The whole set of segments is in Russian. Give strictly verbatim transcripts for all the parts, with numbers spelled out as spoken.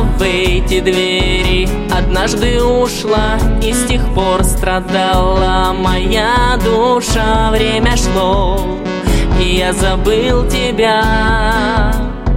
в эти двери, однажды ушла, и с тех пор страдала моя душа. Время шло, и я забыл тебя.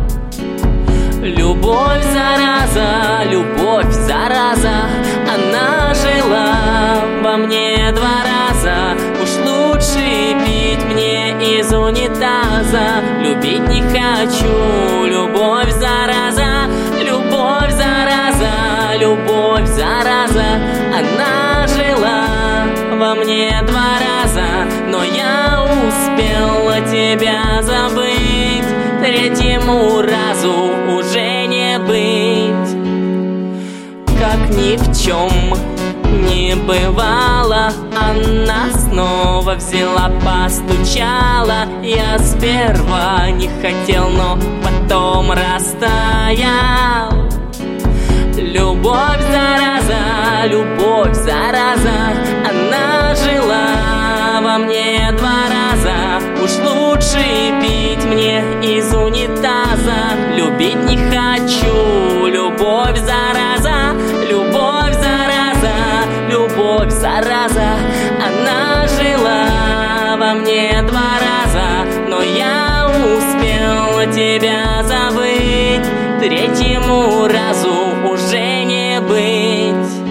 Любовь, зараза, любовь, зараза, она жила во мне два раза. Уж лучше пить мне из унитаза. Любить не хочу, любовь, зараза, любовь, зараза, любовь, зараза, она жила во мне два раза. Но я успела тебя забыть, третьему разу уже не быть. Как ни в чем не бывало, она снова взяла, постучала. Я сперва не хотел, но потом растаял. Любовь, зараза, любовь, зараза, она жила во мне два раза. Уж лучше пить мне из унитаза. Любить не хочу, любовь, зараза, любовь, зараза, любовь, зараза, она жила во мне два раза. Но я успел тебя забыть, третьему разу уже не быть.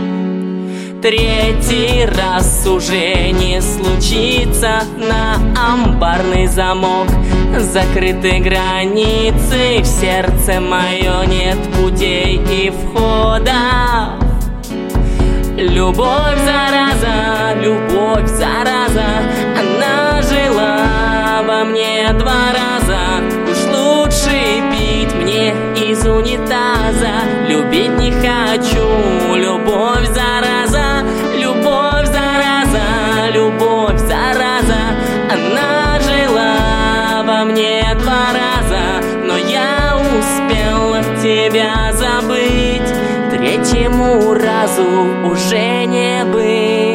Третий раз уже не случится, на амбарный замок закрыты границы. В сердце мое нет путей и входа. Любовь, зараза, любовь, зараза, она жила во мне два раза. Уж лучше пить мне из унитаза. Любить не хочу, любовь, зараза, любовь, зараза, любовь, зараза, она жила во мне два раза. Но я успел тебя забыть, третьему разу уже не быть.